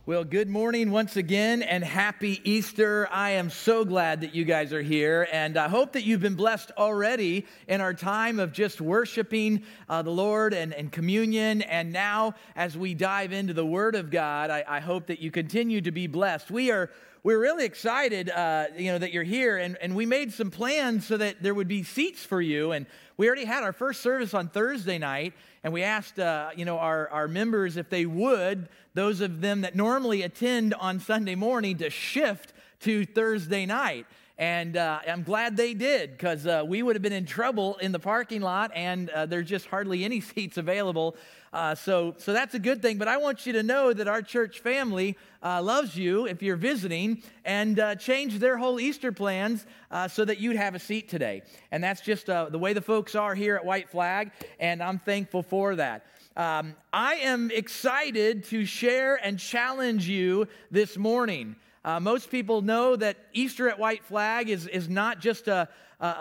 Well, good morning once again and happy Easter. I am so glad that you guys are here, and I hope that you've been blessed already in our time of just worshiping the Lord and communion. And now as we dive into the Word of God, I hope that you continue to be blessed. We're really excited that you're here, and we made some plans so that there would be seats for you. And we already had our first service on Thursday night, and we asked our members if they would, those of them that normally attend on Sunday morning, to shift to Thursday night. And I'm glad they did, because we would have been in trouble in the parking lot, and there's just hardly any seats available. So that's a good thing. But I want you to know that our church family loves you if you're visiting, and changed their whole Easter plans so that you'd have a seat today. And that's just the way the folks are here at White Flag, and I'm thankful for that. I am excited to share and challenge you this morning. Most people know that Easter at White Flag is not just a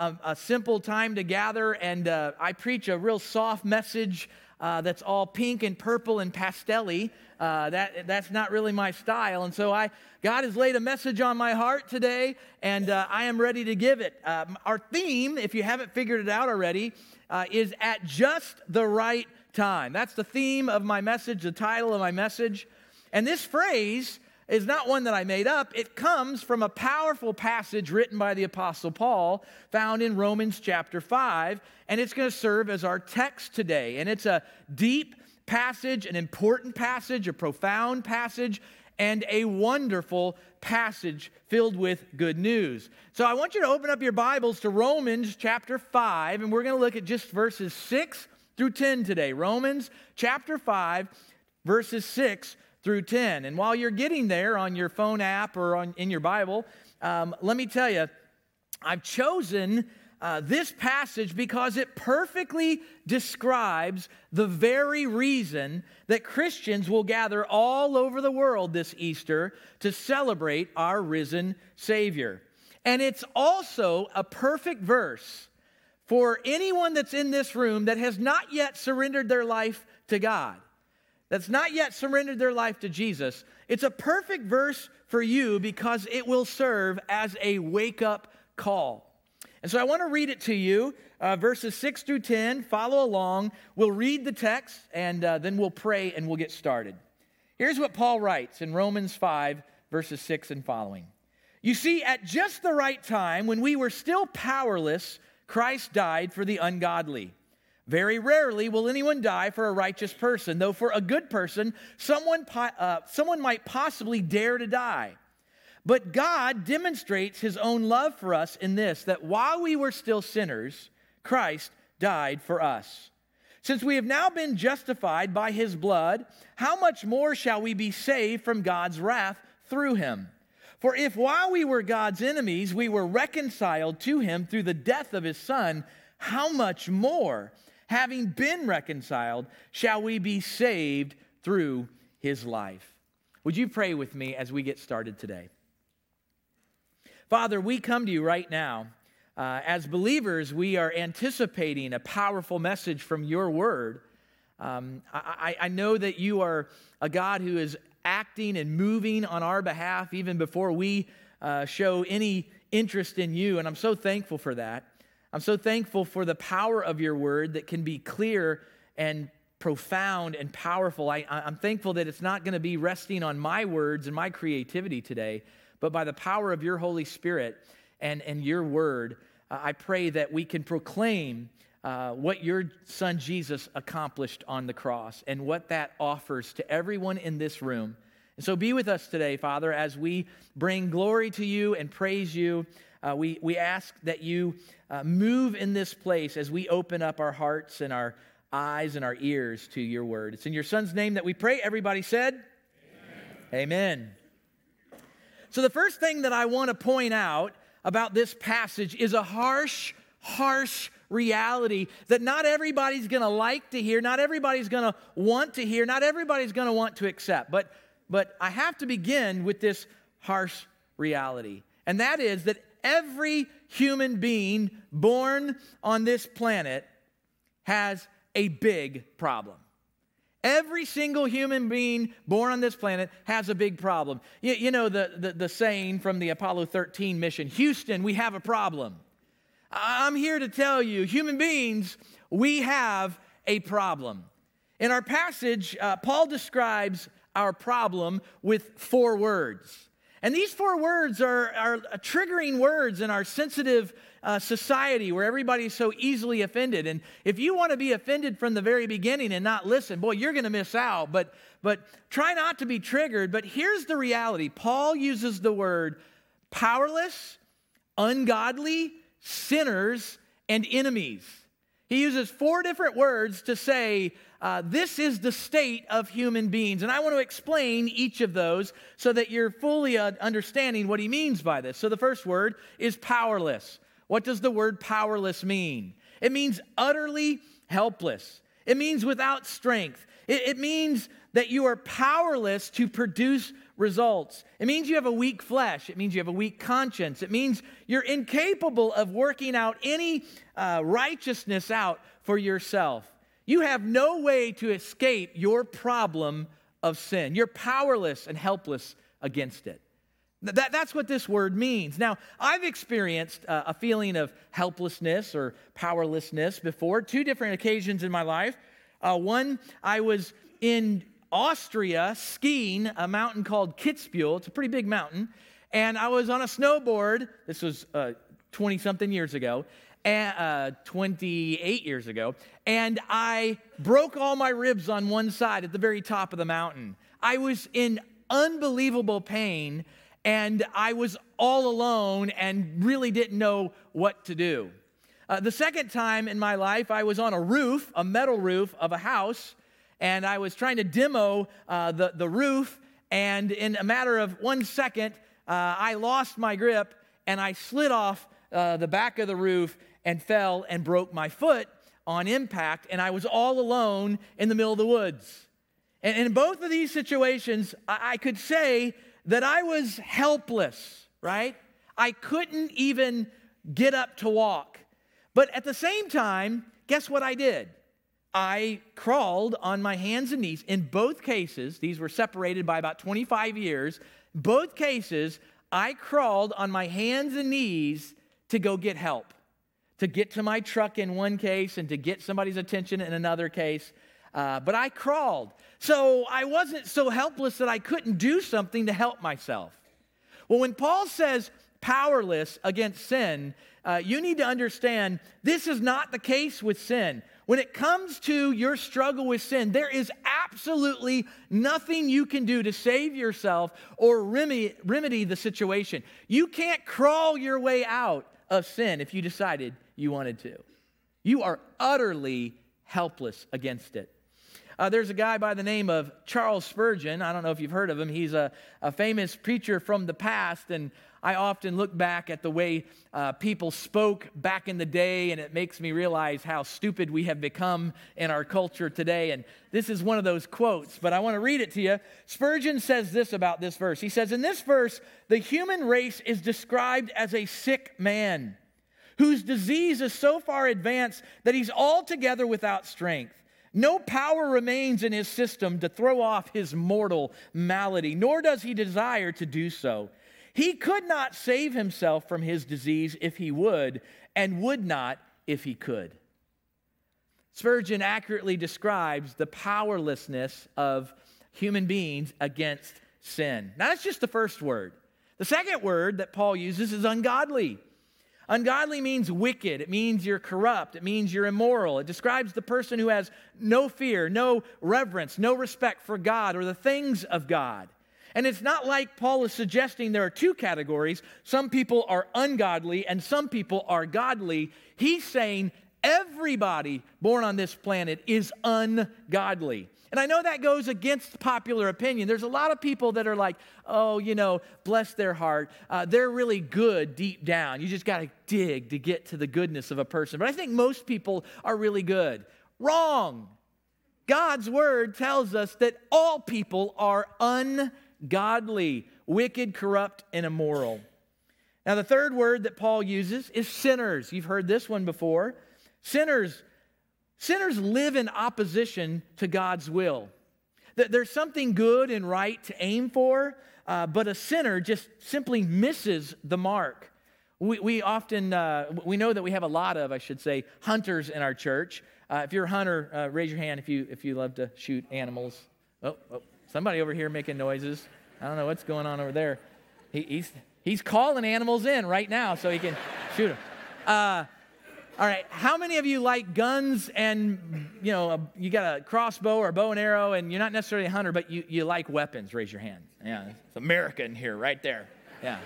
simple time to gather, and I preach a real soft message that's all pink and purple and pastel-y. That's not really my style, and so God has laid a message on my heart today, and I am ready to give it. Our theme, if you haven't figured it out already, is At Just the Right Time. That's the theme of my message, the title of my message. And this phrase is not one that I made up. It comes from a powerful passage written by the Apostle Paul, found in Romans chapter 5, and it's going to serve as our text today. And it's a deep passage, an important passage, a profound passage, and a wonderful passage filled with good news. So I want you to open up your Bibles to Romans chapter 5, and we're going to look at just verses 6 through 10 today. Romans chapter 5, verses 6 through 10. And while you're getting there on your phone app or in your Bible, let me tell you, I've chosen this passage because it perfectly describes the very reason that Christians will gather all over the world this Easter to celebrate our risen Savior. And it's also a perfect verse for anyone that's in this room that has not yet surrendered their life to God, that's not yet surrendered their life to Jesus. It's a perfect verse for you because it will serve as a wake-up call. And so I want to read it to you, verses 6 through 10. Follow along. We'll read the text, and then we'll pray, and we'll get started. Here's what Paul writes in Romans 5, verses 6 and following. You see, at just the right time, when we were still powerless, Christ died for the ungodly. Very rarely will anyone die for a righteous person, though for a good person, someone might possibly dare to die. But God demonstrates his own love for us in this, that while we were still sinners, Christ died for us. Since we have now been justified by his blood, how much more shall we be saved from God's wrath through him? For if while we were God's enemies, we were reconciled to him through the death of his Son, how much more, having been reconciled, shall we be saved through his life? Would you pray with me as we get started today? Father, we come to you right now. As believers, we are anticipating a powerful message from your word. I know that you are a God who is acting and moving on our behalf even before we show any interest in you, and I'm so thankful for that. I'm so thankful for the power of your word that can be clear and profound and powerful. I'm thankful that it's not going to be resting on my words and my creativity today, but by the power of your Holy Spirit and your word, I pray that we can proclaim what your Son Jesus accomplished on the cross and what that offers to everyone in this room. And so be with us today, Father, as we bring glory to you and praise you. We ask that you move in this place as we open up our hearts and our eyes and our ears to your word. It's in your Son's name that we pray. Everybody said, Amen. Amen. So the first thing that I want to point out about this passage is a harsh reality that not everybody's going to like to hear, not everybody's going to want to hear, not everybody's going to want to accept. But I have to begin with this harsh reality, and that is that every human being born on this planet has a big problem. Every single human being born on this planet has a big problem. You know the saying from the Apollo 13 mission, Houston, we have a problem. I'm here to tell you, human beings, we have a problem. In our passage, Paul describes our problem with 4 words. And these 4 words are triggering words in our sensitive society where everybody's so easily offended. And if you want to be offended from the very beginning and not listen, boy, you're going to miss out. But try not to be triggered. But here's the reality. Paul uses the word powerless, ungodly, sinners, and enemies. He uses 4 different words to say this is the state of human beings. And I want to explain each of those so that you're fully understanding what he means by this. So the first word is powerless. What does the word powerless mean? It means utterly helpless. It means without strength. It means that you are powerless to produce results. It means you have a weak flesh. It means you have a weak conscience. It means you're incapable of working out any righteousness out for yourself. You have no way to escape your problem of sin. You're powerless and helpless against it. That's what this word means. Now, I've experienced a feeling of helplessness or powerlessness before, 2 different occasions in my life. One, I was in Austria skiing a mountain called Kitzbühel. It's a pretty big mountain. And I was on a snowboard. This was 20-something years ago, 28 years ago. And I broke all my ribs on one side at the very top of the mountain. I was in unbelievable pain, and I was all alone and really didn't know what to do. The second time in my life, I was on a roof, a metal roof of a house, and I was trying to demo the roof, and in a matter of 1 second, I lost my grip, and I slid off the back of the roof and fell and broke my foot on impact, and I was all alone in the middle of the woods. And in both of these situations, I could say that I was helpless, right? I couldn't even get up to walk. But at the same time, guess what I did? I crawled on my hands and knees. In both cases, these were separated by about 25 years. Both cases, I crawled on my hands and knees to go get help, to get to my truck in one case and to get somebody's attention in another case. But I crawled. So I wasn't so helpless that I couldn't do something to help myself. Well, when Paul says powerless against sin, you need to understand this is not the case with sin. When it comes to your struggle with sin, there is absolutely nothing you can do to save yourself or remedy the situation. You can't crawl your way out of sin if you decided you wanted to. You are utterly helpless against it. There's a guy by the name of Charles Spurgeon. I don't know if you've heard of him. He's a famous preacher from the past, and I often look back at the way people spoke back in the day, and it makes me realize how stupid we have become in our culture today. And this is one of those quotes, but I want to read it to you. Spurgeon says this about this verse. He says, in this verse, the human race is described as a sick man whose disease is so far advanced that he's altogether without strength. No power remains in his system to throw off his mortal malady, nor does he desire to do so. He could not save himself from his disease if he would, and would not if he could. Spurgeon accurately describes the powerlessness of human beings against sin. Now, that's just the first word. The second word that Paul uses is ungodly. Ungodly means wicked. It means you're corrupt. It means you're immoral. It describes the person who has no fear, no reverence, no respect for God or the things of God. And it's not like Paul is suggesting there are 2 categories. Some people are ungodly and some people are godly. He's saying everybody born on this planet is ungodly. And I know that goes against popular opinion. There's a lot of people that are like, oh, bless their heart. They're really good deep down. You just got to dig to get to the goodness of a person. But I think most people are really good. Wrong. God's word tells us that all people are ungodly, wicked, corrupt, and immoral. Now, the third word that Paul uses is sinners. You've heard this one before. Sinners live in opposition to God's will. There's something good and right to aim for, but a sinner just simply misses the mark. We often, we know that we have a lot of, I should say, hunters in our church. If you're a hunter, raise your hand if you love to shoot animals. Oh, somebody over here making noises. I don't know what's going on over there. He's calling animals in right now so he can shoot them. All right, how many of you like guns and, you got a crossbow or a bow and arrow and you're not necessarily a hunter, but you like weapons? Raise your hand. Yeah, it's America in here, right there. Yeah.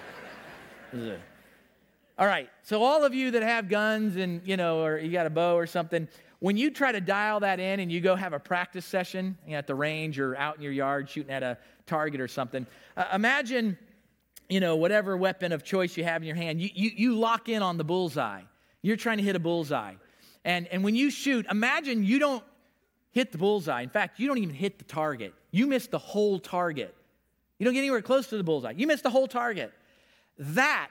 All right, so all of you that have guns and, or you got a bow or something, when you try to dial that in and you go have a practice session at the range or out in your yard shooting at a target or something, imagine, whatever weapon of choice you have in your hand, you lock in on the bullseye. You're trying to hit a bullseye. And when you shoot, imagine you don't hit the bullseye. In fact, you don't even hit the target. You miss the whole target. You don't get anywhere close to the bullseye. You miss the whole target. That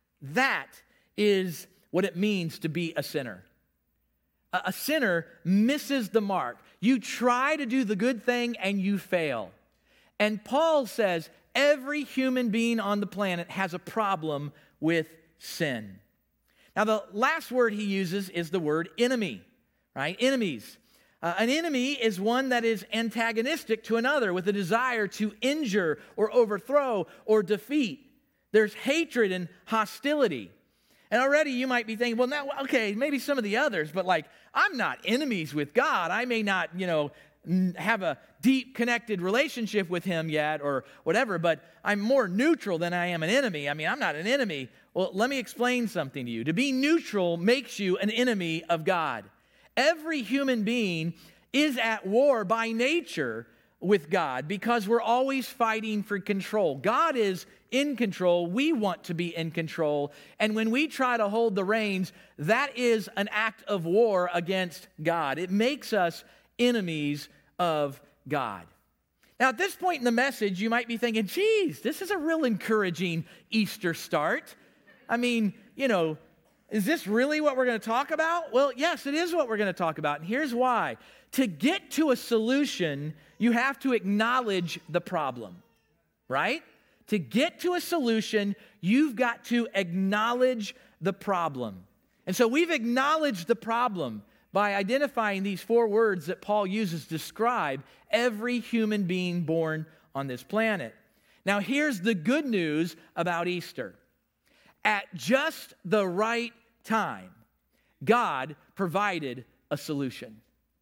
is what it means to be a sinner. A sinner misses the mark. You try to do the good thing and you fail. And Paul says every human being on the planet has a problem with sin. Now, the last word he uses is the word enemy, right? Enemies. An enemy is one that is antagonistic to another with a desire to injure or overthrow or defeat. There's hatred and hostility. And already you might be thinking, well, now, okay, maybe some of the others, but I'm not enemies with God. I may not, have a deep connected relationship with him yet or whatever, but I'm more neutral than I am an enemy. I mean, I'm not an enemy. Well, let me explain something to you. To be neutral makes you an enemy of God. Every human being is at war by nature with God because we're always fighting for control. God is in control. We want to be in control. And when we try to hold the reins, that is an act of war against God. It makes us enemies of God. Now, at this point in the message, you might be thinking, geez, this is a real encouraging Easter start. I mean, is this really what we're going to talk about? Well, yes, it is what we're going to talk about. And here's why. To get to a solution, you have to acknowledge the problem, right? To get to a solution, you've got to acknowledge the problem. And so we've acknowledged the problem by identifying these 4 words that Paul uses to describe every human being born on this planet. Now, here's the good news about Easter. At just the right time, God provided a solution.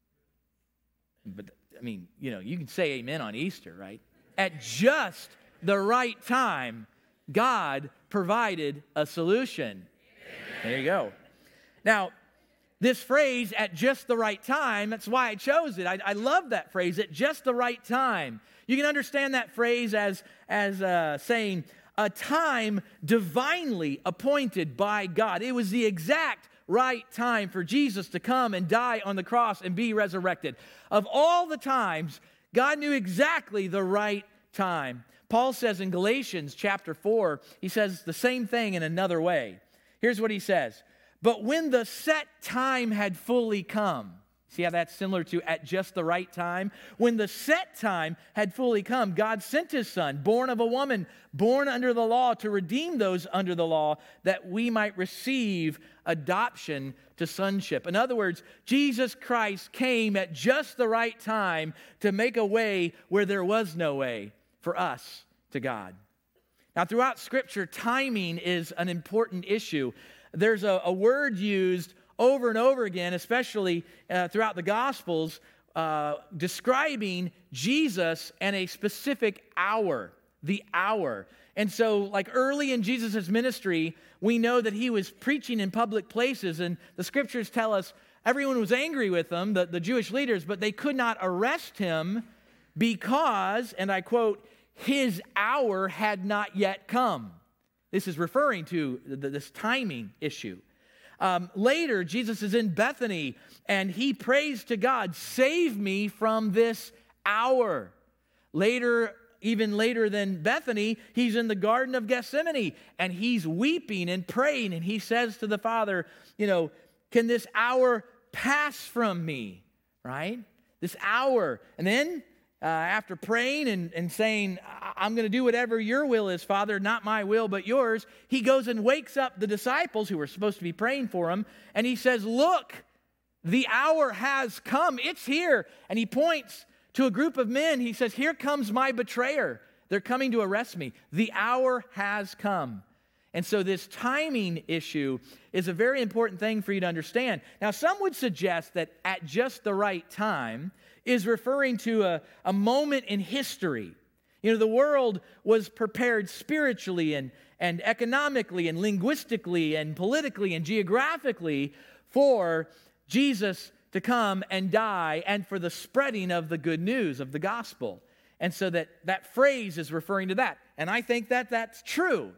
But, you can say amen on Easter, right? At just the right time, God provided a solution. Amen. There you go. Now, this phrase, at just the right time, that's why I chose it. I love that phrase, at just the right time. You can understand that phrase as saying a time divinely appointed by God. It was the exact right time for Jesus to come and die on the cross and be resurrected. Of all the times, God knew exactly the right time. Paul says in Galatians chapter 4, he says the same thing in another way. Here's what he says. But when the set time had fully come, see how that's similar to at just the right time? When the set time had fully come, God sent his son, born of a woman, born under the law, to redeem those under the law, that we might receive adoption to sonship. In other words, Jesus Christ came at just the right time to make a way where there was no way for us to God. Now, throughout Scripture, timing is an important issue. There's a word used over and over again, especially throughout the Gospels, describing Jesus and a specific hour, the hour. And so, early in Jesus' ministry, we know that he was preaching in public places, and the Scriptures tell us everyone was angry with him, the Jewish leaders, but they could not arrest him because, and I quote, his hour had not yet come. This is referring to this timing issue. Later, Jesus is in Bethany, and he prays to God, save me from this hour. Later, even later than Bethany, he's in the Garden of Gethsemane, and he's weeping and praying, and he says to the Father, can this hour pass from me, right? This hour. And then after praying and saying, I'm going to do whatever your will is, Father, not my will, but yours, he goes and wakes up the disciples who were supposed to be praying for him, and he says, look, the hour has come. It's here. And he points to a group of men. He says, here comes my betrayer. They're coming to arrest me. The hour has come. And so this timing issue is a very important thing for you to understand. Now, some would suggest that at just the right time is referring to a moment in history. You know, the world was prepared spiritually and economically and linguistically and politically and geographically for Jesus to come and die and for the spreading of the good news of the gospel. And so that phrase is referring to that. And I think that that's true.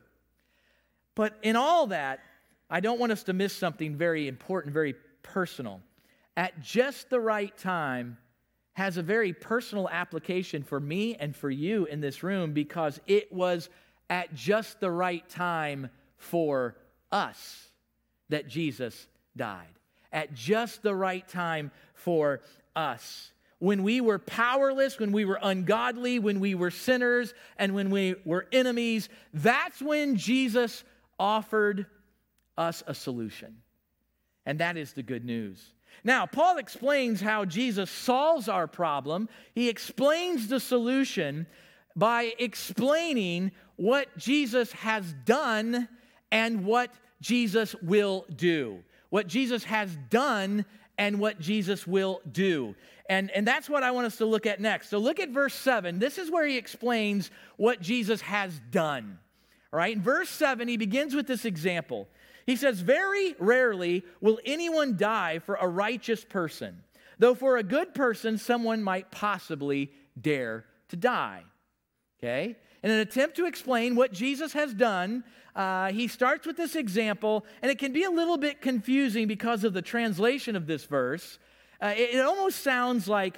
But in all that, I don't want us to miss something very important, very personal. At just the right time has a very personal application for me and for you in this room, because it was at just the right time for us that Jesus died. At just the right time for us. When we were powerless, when we were ungodly, when we were sinners, and when we were enemies, that's when Jesus offered us a solution. And that is the good news. Now, Paul explains how Jesus solves our problem. He explains the solution by explaining what Jesus has done and what Jesus will do. What Jesus has done and what Jesus will do. And that's what I want us to look at next. So look at verse 7. This is where he explains what Jesus has done. All right, in verse 7, he begins with this example. He says, very rarely will anyone die for a righteous person, though for a good person, someone might possibly dare to die. Okay? In an attempt to explain what Jesus has done, he starts with this example, and it can be a little bit confusing because of the translation of this verse. It almost sounds like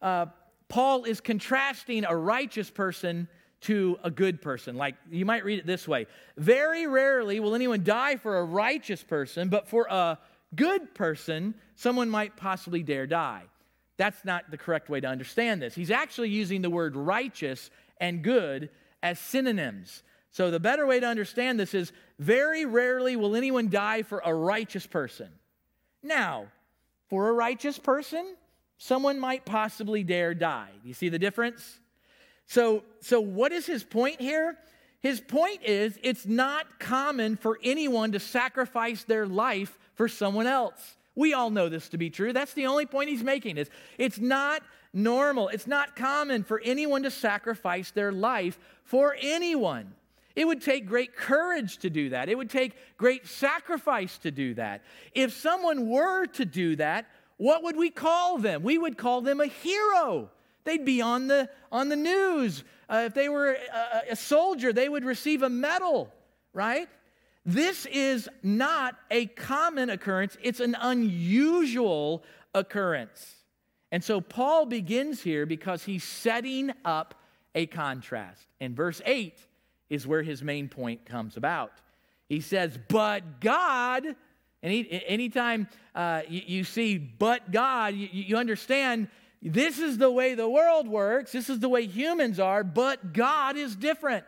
Paul is contrasting a righteous person to a good person. Like, you might read it this way. Very rarely will anyone die for a righteous person, but for a good person, someone might possibly dare die. That's not the correct way to understand this. He's actually using the word righteous and good as synonyms. So the better way to understand this is, very rarely will anyone die for a righteous person. Now, for a righteous person, someone might possibly dare die. Do you see the difference? So what is his point here? His point is, it's not common for anyone to sacrifice their life for someone else. We all know this to be true. That's the only point he's making, is it's not normal. It's not common for anyone to sacrifice their life for anyone. It would take great courage to do that. It would take great sacrifice to do that. If someone were to do that, what would we call them? We would call them a hero. They'd be on the news. If they were a soldier, they would receive a medal, right? This is not a common occurrence. It's an unusual occurrence. And so Paul begins here because he's setting up a contrast. And verse 8 is where his main point comes about. He says, but God, and anytime you see but God, you understand this is the way the world works. This is the way humans are, but God is different.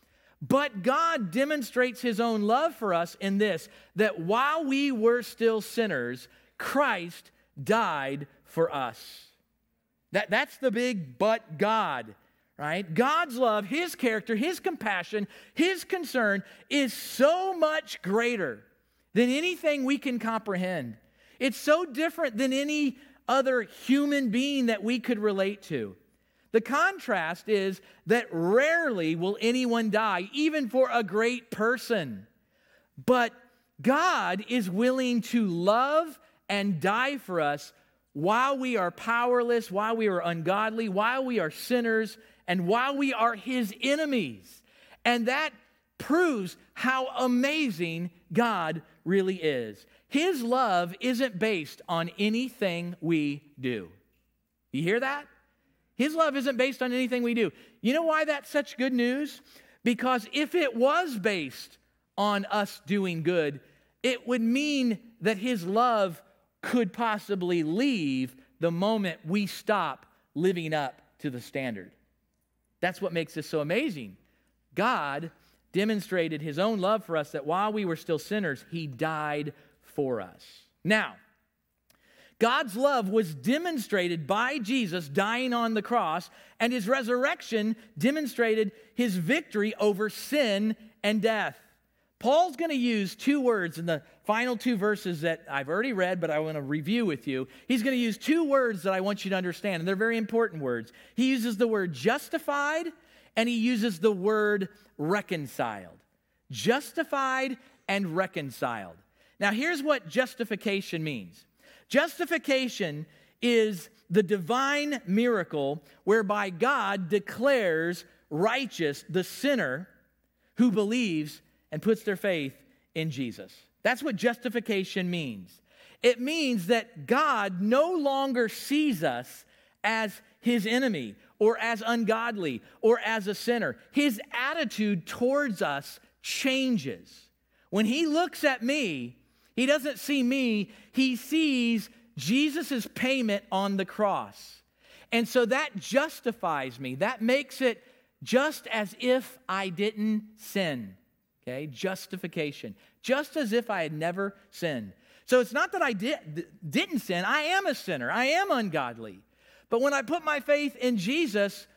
But God demonstrates his own love for us in this, that while we were still sinners, Christ died for us. That's the big but God, right? God's love, his character, his compassion, his concern is so much greater than anything we can comprehend. It's so different than any other human being that we could relate to. The contrast is that rarely will anyone die, even for a great person. But God is willing to love and die for us while we are powerless, while we are ungodly, while we are sinners, and while we are his enemies. And that proves how amazing God really is. His love isn't based on anything we do. You hear that? His love isn't based on anything we do. You know why that's such good news? Because if it was based on us doing good, it would mean that his love could possibly leave the moment we stop living up to the standard. That's what makes this so amazing. God demonstrated his own love for us, that while we were still sinners, he died for us. Now, God's love was demonstrated by Jesus dying on the cross, and his resurrection demonstrated his victory over sin and death. Paul's going to use two words in the final two verses that I've already read, but I want to review with you. He's going to use two words that I want you to understand, and they're very important words. He uses the word justified, and he uses the word reconciled. Justified and reconciled. Now, here's what justification means. Justification is the divine miracle whereby God declares righteous the sinner who believes and puts their faith in Jesus. That's what justification means. It means that God no longer sees us as his enemy or as ungodly or as a sinner. His attitude towards us changes. When he looks at me, he doesn't see me, he sees Jesus' payment on the cross. And so that justifies me. That makes it just as if I didn't sin. Okay, justification. Just as if I had never sinned. So it's not that I didn't sin. I am a sinner. I am ungodly. But when I put my faith in Jesus,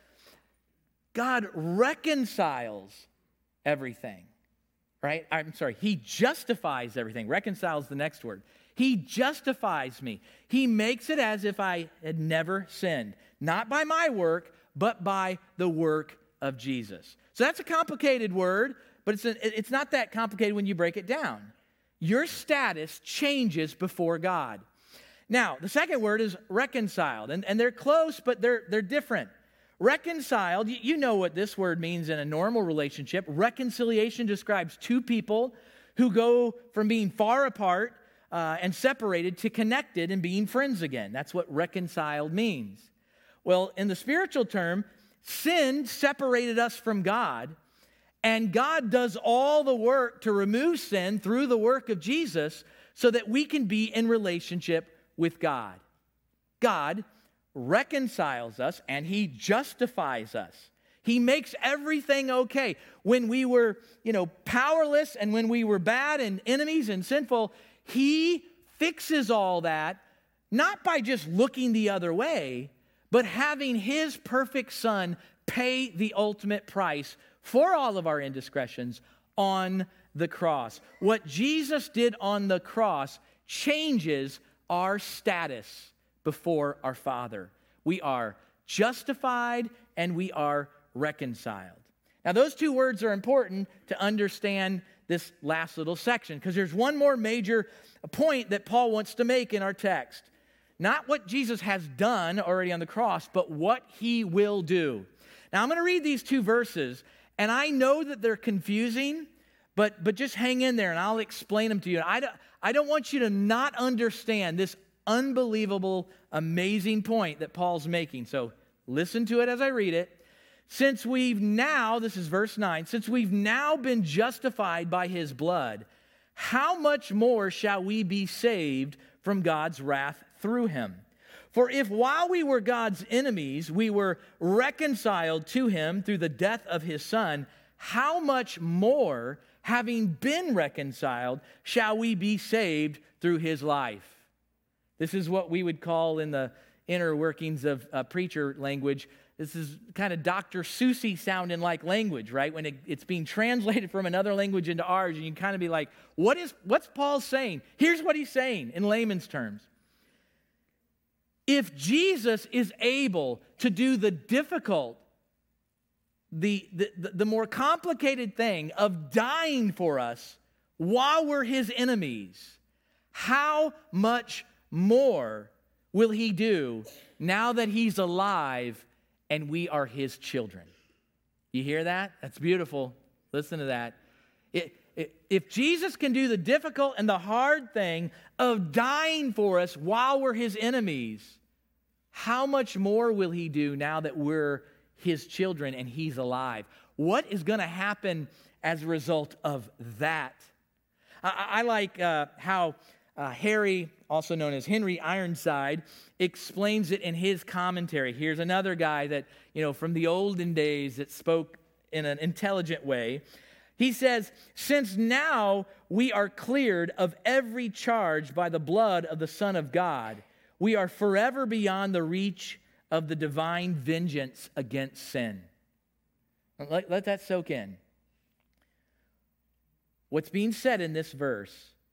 God reconciles everything. Right? He justifies everything. Reconciles the next word. He justifies me. He makes it as if I had never sinned. Not by my work, but by the work of Jesus. So that's a complicated word, but it's not that complicated when you break it down. Your status changes before God. Now, the second word is reconciled, and they're close, but they're different. Reconciled, you know what this word means in a normal relationship. Reconciliation describes two people who go from being far apart and separated to connected and being friends again. That's what reconciled means. Well, in the spiritual term, sin separated us from God, and God does all the work to remove sin through the work of Jesus so that we can be in relationship with God. God reconciles us and he justifies us. He makes everything okay. When we were, powerless and when we were bad and enemies and sinful, he fixes all that, not by just looking the other way, but having his perfect Son pay the ultimate price for all of our indiscretions on the cross. What Jesus did on the cross changes our status before our Father. We are justified and we are reconciled. Now, those two words are important to understand this last little section, because there's one more major point that Paul wants to make in our text. Not what Jesus has done already on the cross, but what he will do. Now, I'm going to read these two verses, and I know that they're confusing, but just hang in there, and I'll explain them to you. I don't want you to not understand this unbelievable, amazing point that Paul's making. So listen to it as I read it. Since we've now, this is verse 9, since we've now been justified by his blood, how much more shall we be saved from God's wrath through him? For if while we were God's enemies, we were reconciled to him through the death of his Son, how much more, having been reconciled, shall we be saved through his life? This is what we would call in the inner workings of preacher language. This is kind of Dr. Seuss-y sounding like language, right? When it's being translated from another language into ours, and you kind of be like, what's Paul saying? Here's what he's saying in layman's terms. If Jesus is able to do the difficult, the more complicated thing of dying for us while we're his enemies, how much more will he do now that he's alive and we are his children? You hear that? That's beautiful. Listen to that. If Jesus can do the difficult and the hard thing of dying for us while we're his enemies, how much more will he do now that we're his children and he's alive? What is going to happen as a result of that? I like how Harry also known as Henry Ironside, explains it in his commentary. Here's another guy that, from the olden days that spoke in an intelligent way. He says, since now we are cleared of every charge by the blood of the Son of God, we are forever beyond the reach of the divine vengeance against sin. Let that soak in. What's being said in this verse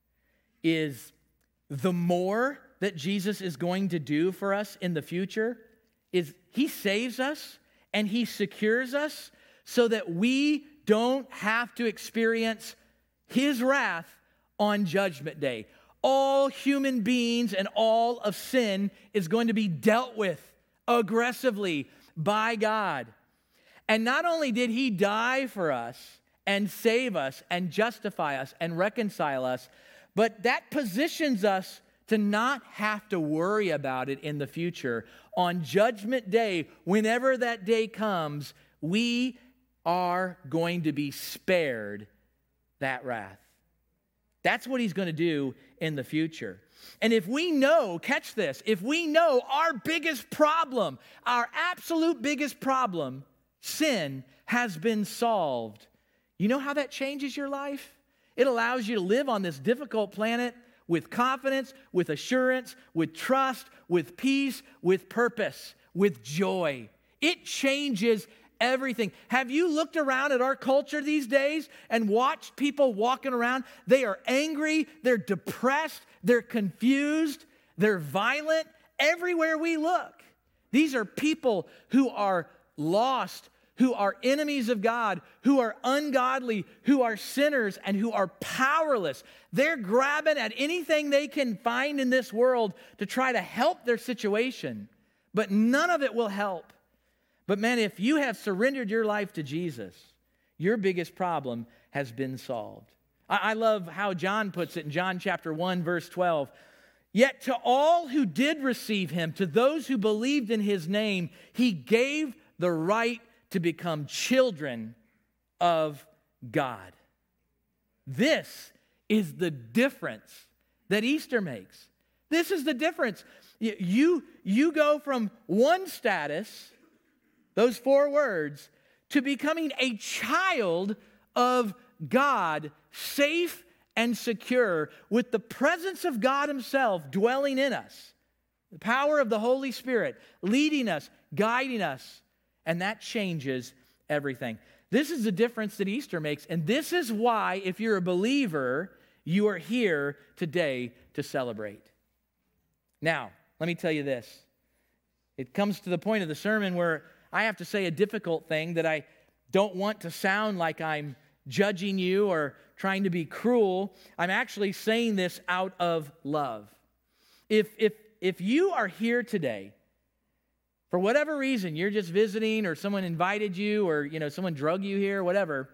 is the more that Jesus is going to do for us in the future is he saves us and he secures us so that we don't have to experience his wrath on Judgment Day. All human beings and all of sin is going to be dealt with aggressively by God. And not only did he die for us and save us and justify us and reconcile us, but that positions us to not have to worry about it in the future. On Judgment Day, whenever that day comes, we are going to be spared that wrath. That's what he's going to do in the future. And if we know, catch this, if we know our biggest problem, our absolute biggest problem, sin, has been solved, you know how that changes your life? It allows you to live on this difficult planet with confidence, with assurance, with trust, with peace, with purpose, with joy. It changes everything. Have you looked around at our culture these days and watched people walking around? They are angry, they're depressed, they're confused, they're violent everywhere we look. These are people who are lost, who are enemies of God, who are ungodly, who are sinners, and who are powerless. They're grabbing at anything they can find in this world to try to help their situation, but none of it will help. But man, if you have surrendered your life to Jesus, your biggest problem has been solved. I love how John puts it in John chapter 1, verse 12. Yet to all who did receive him, to those who believed in his name, he gave the right to become children of God. This is the difference that Easter makes. This is the difference. You go from one status, those 4 words, to becoming a child of God, safe and secure, with the presence of God himself dwelling in us. The power of the Holy Spirit leading us, guiding us, and that changes everything. This is the difference that Easter makes, and this is why, if you're a believer, you are here today to celebrate. Now, let me tell you this. It comes to the point of the sermon where I have to say a difficult thing that I don't want to sound like I'm judging you or trying to be cruel. I'm actually saying this out of love. If you are here today, for whatever reason, you're just visiting or someone invited you or someone drug you here, whatever,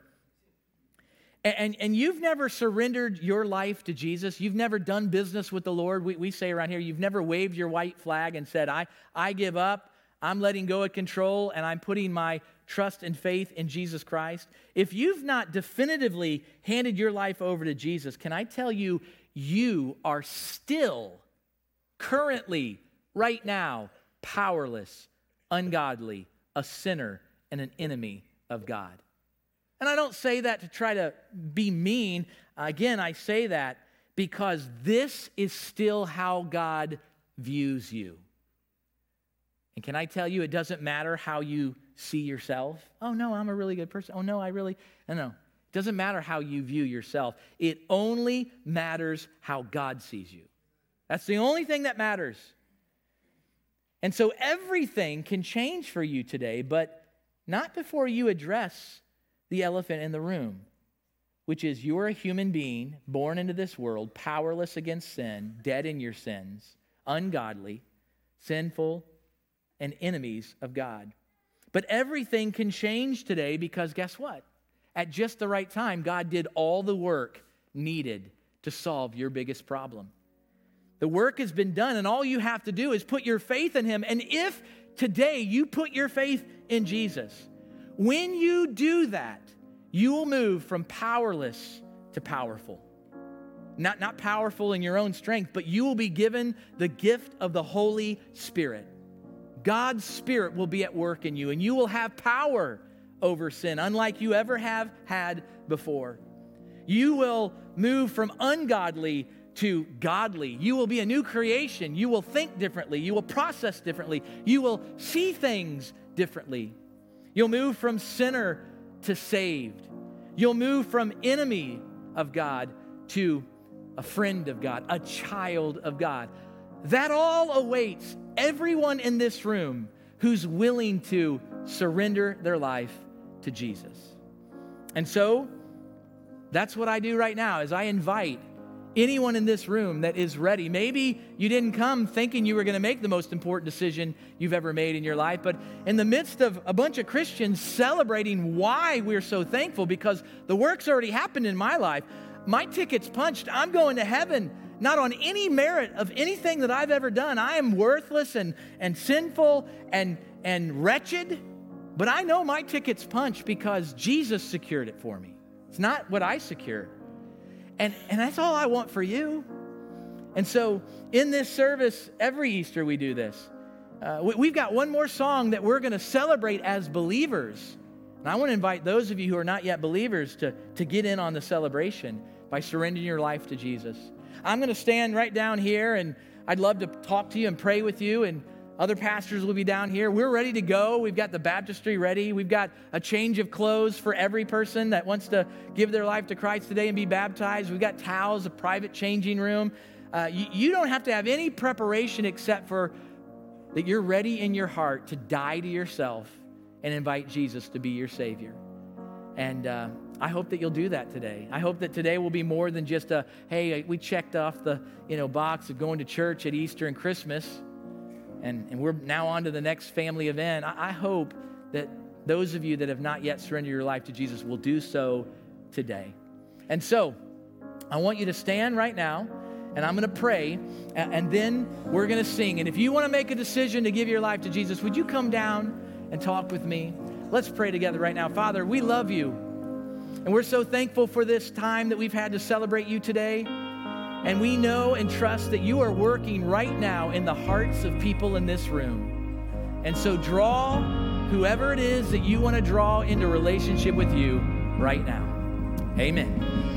and you've never surrendered your life to Jesus, you've never done business with the Lord, we say around here, you've never waved your white flag and said, I give up, I'm letting go of control, and I'm putting my trust and faith in Jesus Christ. If you've not definitively handed your life over to Jesus, can I tell you, you are still currently, right now, powerless, ungodly, a sinner, and an enemy of God. And I don't say that to try to be mean. Again, I say that because this is still how God views you. And can I tell you, it doesn't matter how you see yourself. Oh, no, I'm a really good person. Oh, no, no. It doesn't matter how you view yourself. It only matters how God sees you. That's the only thing that matters. And so everything can change for you today, but not before you address the elephant in the room, which is you're a human being born into this world, powerless against sin, dead in your sins, ungodly, sinful, and enemies of God. But everything can change today because guess what? At just the right time, God did all the work needed to solve your biggest problem. The work has been done, and all you have to do is put your faith in him. And if today you put your faith in Jesus, when you do that, you will move from powerless to powerful. not powerful in your own strength, but you will be given the gift of the Holy Spirit. God's Spirit will be at work in you, and you will have power over sin, unlike you ever have had before. You will move from ungodly to godly. You will be a new creation. You will think differently. You will process differently. You will see things differently. You'll move from sinner to saved. You'll move from enemy of God to a friend of God, a child of God. That all awaits everyone in this room who's willing to surrender their life to Jesus. And so, that's what I do right now, is I invite anyone in this room that is ready. Maybe you didn't come thinking you were going to make the most important decision you've ever made in your life, but in the midst of a bunch of Christians celebrating why we're so thankful, because the work's already happened in my life. My ticket's punched. I'm going to heaven, not on any merit of anything that I've ever done. I am worthless and sinful and wretched, but I know my ticket's punched because Jesus secured it for me. It's not what I secure. And that's all I want for you. And so in this service, every Easter we do this. We've got one more song that we're going to celebrate as believers. And I want to invite those of you who are not yet believers to get in on the celebration by surrendering your life to Jesus. I'm going to stand right down here, and I'd love to talk to you and pray with you, and other pastors will be down here. We're ready to go. We've got the baptistry ready. We've got a change of clothes for every person that wants to give their life to Christ today and be baptized. We've got towels, a private changing room. You don't have to have any preparation except for that you're ready in your heart to die to yourself and invite Jesus to be your Savior. And I hope that you'll do that today. I hope that today will be more than just hey, we checked off the box of going to church at Easter and Christmas. And we're now on to the next family event. I hope that those of you that have not yet surrendered your life to Jesus will do so today. And so, I want you to stand right now, and I'm going to pray, and then we're going to sing. And if you want to make a decision to give your life to Jesus, would you come down and talk with me? Let's pray together right now. Father, we love you, and we're so thankful for this time that we've had to celebrate you today. And we know and trust that you are working right now in the hearts of people in this room. And so draw whoever it is that you want to draw into relationship with you right now. Amen.